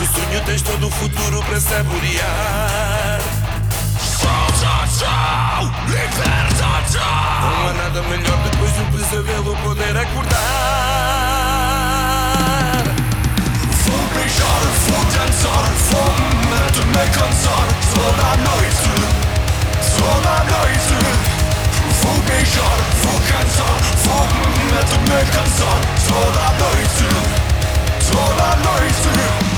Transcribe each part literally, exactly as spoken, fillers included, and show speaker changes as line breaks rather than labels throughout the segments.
sonho tens todo o futuro para saborear. Solta-te, liberta-te. Não há nada melhor depois de um pesadelo poder acordar. Vou beijar, vou dançar, vou me cansar toda a noite, toda a noite. Vou beijar, vou cansar, vou me cansar toda a noite, toda a noite.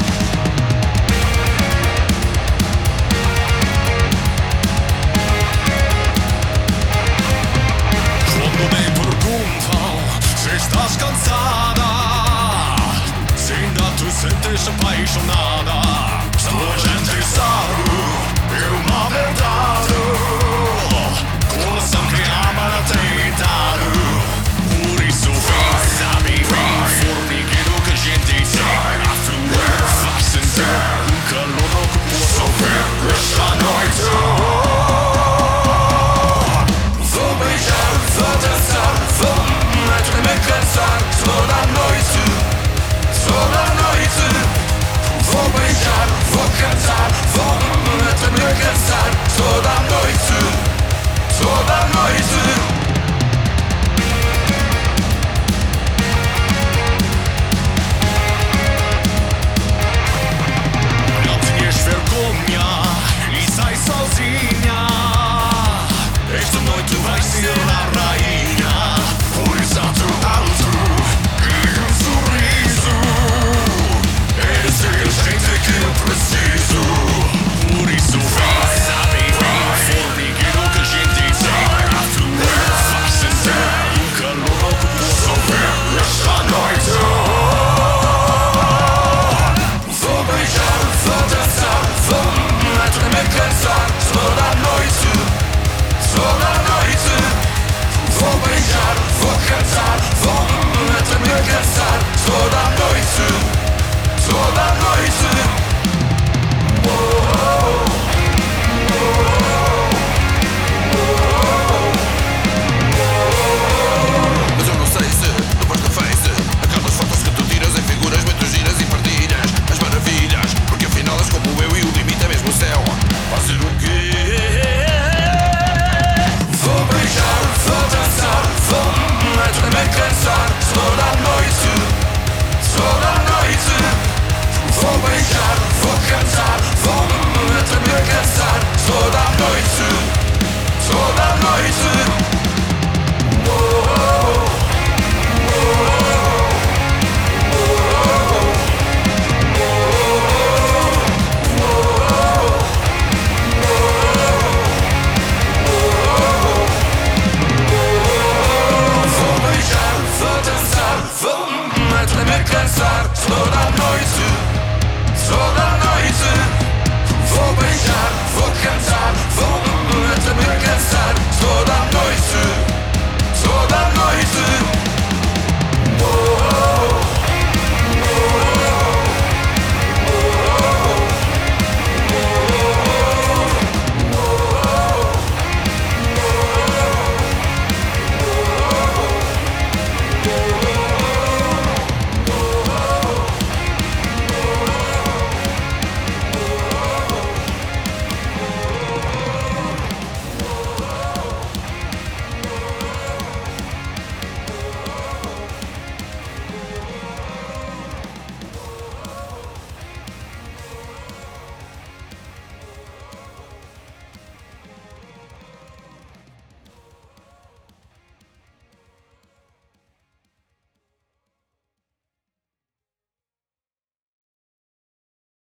Quando me perguntam se estás cansada, se ainda te sentes apaixonada, toda a gente sabe, é uma verdade. Coração que ama não tem idade. Por isso vem, sabe, vem, formigueiro que a gente tem. A tua faz sentir um calor que posso ver esta noite. Vou beijar, vou dançar, vou me cansar toda a noite, toda a noite. Vou beijar, vou cantar, vou me cansar toda a noite, toda a noite. Não tinhas vergonha e sai sozinha. Esta noite vai ser a rainha. Por exato alto e um sorriso. É desse jeito que eu preciso. Por isso vem, sabe, vem, formigueiro que a gente tem. A tua faz sentir um calor que posso ver esta noite. Vou beijar, vou dançar, vou me cansar toda a noite, toda a noite. Vou beijar, vou cantar, vou me cansar toda a noite, toda a noite.